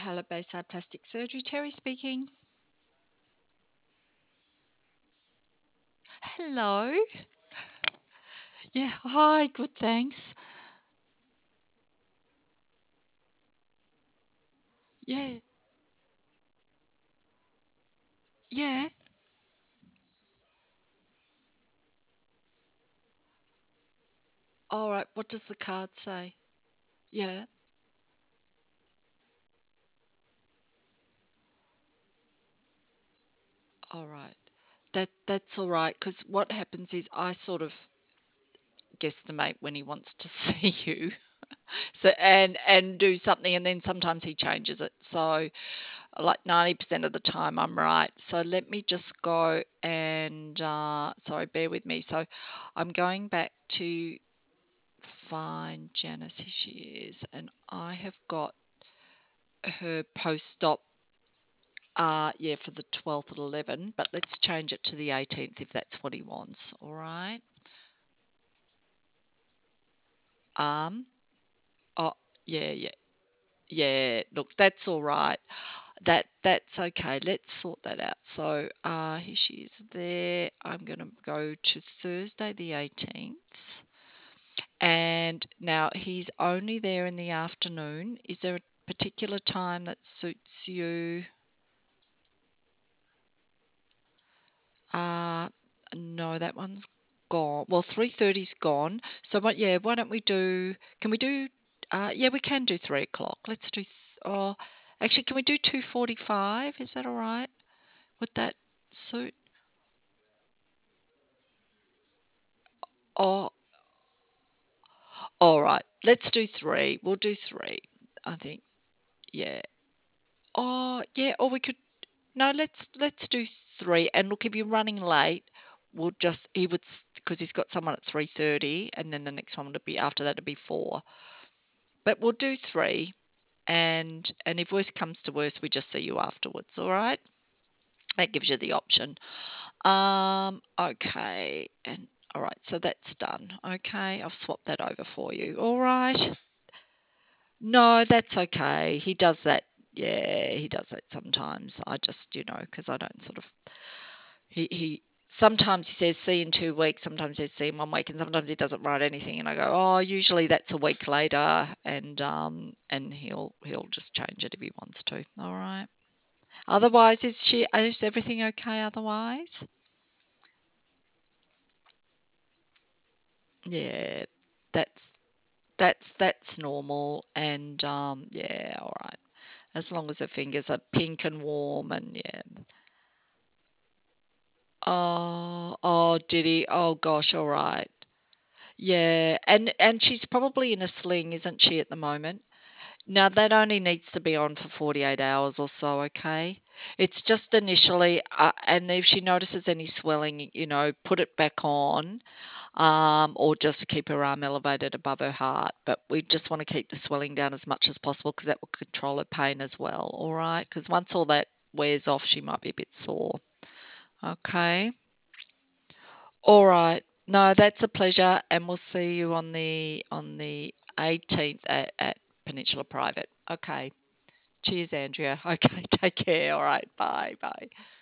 Hello, Bayside Plastic Surgery. Terry speaking. Hello. Yeah, hi, good, thanks. Yeah, yeah. All right, what does the card say? Yeah, all right. That's all right, because what happens is I sort of guesstimate when he wants to see you. So and do something, and then sometimes he changes it. So like 90% of the time I'm right. So let me just go and sorry, bear with me. So I'm going back to find Janice. Here she is, and I have got her post-op. Yeah, for the 12th at 11, but let's change it to the 18th if that's what he wants. All right. Um. Oh, yeah, yeah, yeah. Look, that's all right. That's okay. Let's sort that out. So, here she is. There. I'm gonna go to Thursday the 18th, and now he's only there in the afternoon. Is there a particular time that suits you? Uh, no, that one's gone. Well, 3:30's gone. So what? Yeah, why don't we do? Can we do? Yeah, we can do 3 o'clock. Let's do. Oh, actually, can we do 2:45? Is that all right? Would that suit? Oh, all right. Let's do three. We'll do three. I think. Yeah. Oh, yeah. Or we could. No, let's do three. And look, if you're running late, we'll just he would because he's got someone at 3:30, and then the next one would be after that would be four. But we'll do three, and if worst comes to worst, we just see you afterwards. All right, that gives you the option. Okay, and all right, so that's done. Okay, I've swapped that over for you. All right. No, that's okay. He does that. Yeah, he does that sometimes. I just, because I don't sort of. He sometimes he says see in 2 weeks, sometimes he says see in 1 week, and sometimes he doesn't write anything. And I go, oh, usually that's a week later, and he'll just change it if he wants to. All right. Otherwise, is everything okay? Otherwise, yeah, that's that's normal, and yeah, all right. As long as her fingers are pink and warm, and yeah. Oh, did he? Oh gosh, all right. Yeah, and she's probably in a sling, isn't she, at the moment? Now that only needs to be on for 48 hours or so, okay? It's just initially, and if she notices any swelling, put it back on, or just keep her arm elevated above her heart. But we just want to keep the swelling down as much as possible because that will control her pain as well, all right? Because once all that wears off, she might be a bit sore, okay? All right. No, that's a pleasure, and we'll see you on the 18th at Peninsula Private. Okay. Cheers, Andrea. Okay, take care. All right. Bye. Bye.